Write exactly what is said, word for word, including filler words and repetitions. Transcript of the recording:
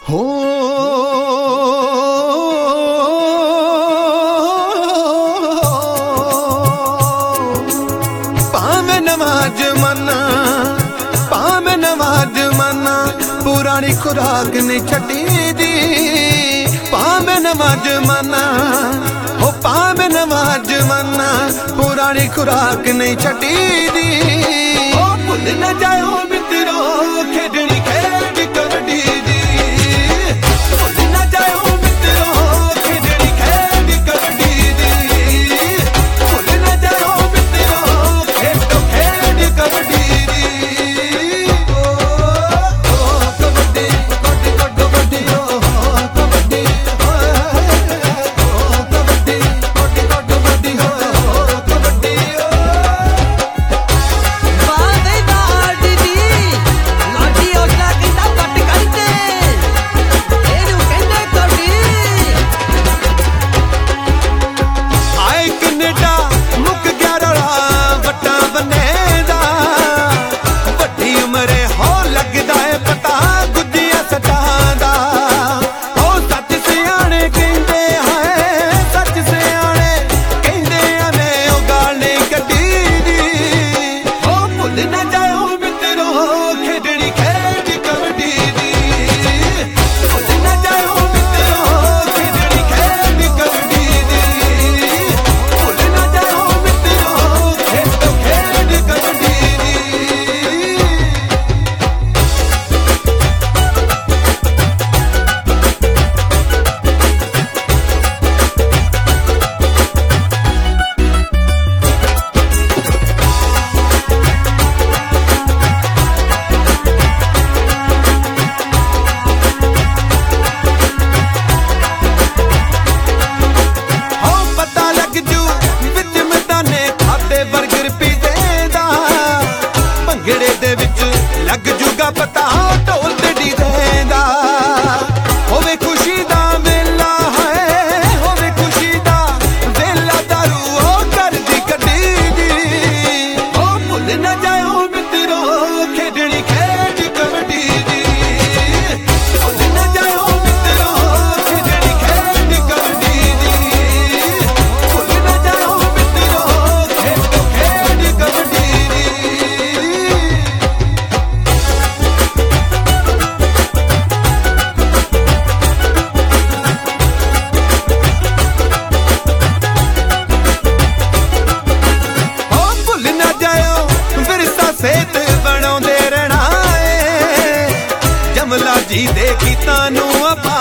ਹੋ ਭਾਵੇਂ ਨਵਾਂ ਜ਼ਮਾਨਾ ਭਾਵੇਂ ਨਵਾਂ ਜ਼ਮਾਨਾ ਪੁਰਾਣੀ ਖੁਰਾਕ ਨਹੀਂ ਛੱਡੀ ਦੀ ਭਾਵੇਂ ਨਵਾਂ ਜ਼ਮਾਨਾ ਹੋ ਭਾਵੇਂ ਨਵਾਂ ਜ਼ਮਾਨਾ ਪੁਰਾਣੀ ਖੁਰਾਕ ਨਹੀਂ ਛੱਡੀ ਦੀ ਉਹ ਭੁੱਲ ਨਾ ਜਾਇਓ ਮਿੱਤਰੋ ਖੇਡਣੀ ਖੇਡ ਕਬੱਡੀ ਦੀ ਭੁੱਲ ਨਾ ਜਾਇਓ ਮਿੱਤਰੋ ਖੇਡਣੀ ਖੇਡ ਕਬੱਡੀ ਦੀ ਭੁੱਲ ਨਾ ਜਾਇਓ ਮਿੱਤਰੋ ਖੇਡੋ ਖੇਡ ਕਬੱਡੀ ਦੀ ਓ ਕਬੱਡੀ ਕਬੱਡੀ ਕਬੱਡੀ ਓ ਕਬੱਡੀ ਲੱਗ ਜੂਗਾ ਪਤਾ ਢੋਲ ਤੇ ਡੀਜੇ ਦਾ ਹੋਵੇ ਖੁਸ਼ੀ ਦਾ ਵੇਲਾ ਹੈ ਹੋਵੇ ਖੁਸ਼ੀ ਦਾ ਵੇਲਾ ਦਾਰੂ ਉਹ ਕਰਦੀ ਕੱਢੀ ਦੀ ਉਹ ਭੁੱਲ ਨਾ ਜਾਇਓ ਮਿੱਤਰੋ ਖੇਡਣੀ ਖੇਡ ਕਬੱਡੀ ਦੀ ਭੁੱਲ ਨਾ ਜਾਇਓ ਮਿੱਤਰੋ ਖੇਡਣੀ ਖੇਡ ਕਬੱਡੀ ਦੀ ਭੁੱਲ ਨਾ ਜਾਇਓ ਮਿੱਤਰੋ ਖੇਡੋ ਖੇਡ ਕਬੱਡੀ ਦੀ ਸੇਤ ਬਣਾਉਂਦੇ ਰਹਿਣਾ ਏ ਜਮਲਾ ਜੀ ਦੇ ਗੀਤਾਂ ਨੂੰ